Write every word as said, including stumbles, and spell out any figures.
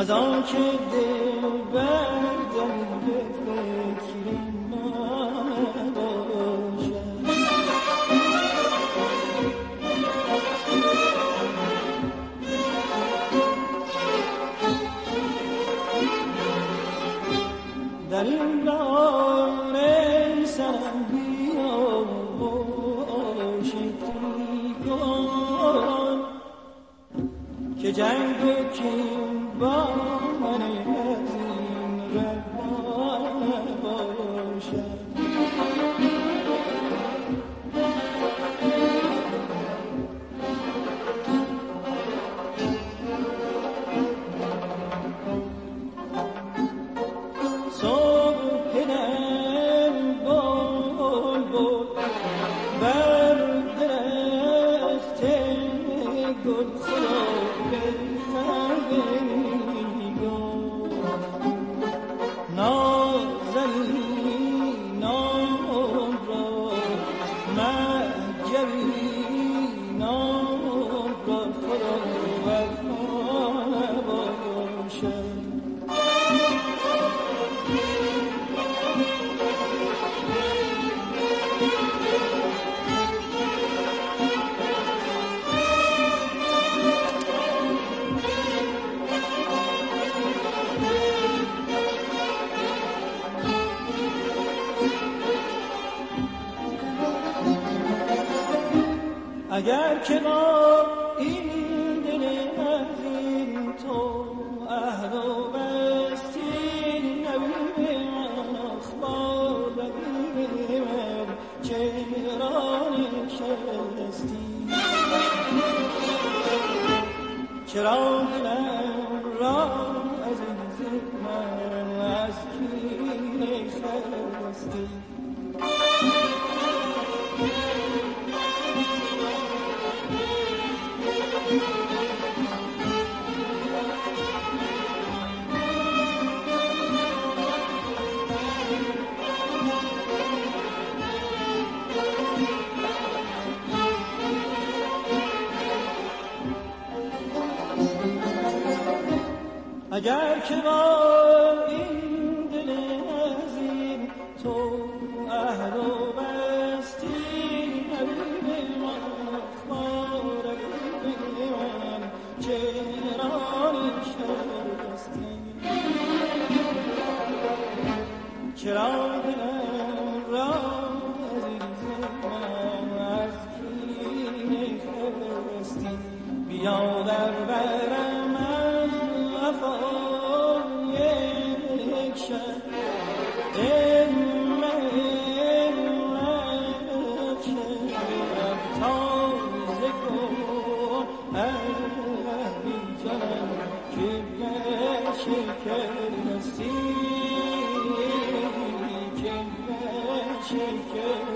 از آن که دل بردم به فکر من باشد. در این بهار سرم بیا عاشقی کن که جنگ و کین با من از این راه باشد. اگر که با این دل عظیم تو عهد و بستی نبی من اخبار بگی من چرا نشستی، چرا دلم را عزیز من از کینه خستی. اگر که با این دل عظیم تو عهد و بستی نبی من اخبار بگی من چرا نشستی، چرا دلم را عزیز من از کینه خستی. بیا در برم از وفا یک شب ای من شب تازه کن ای جانم که شکستی، که شکستی.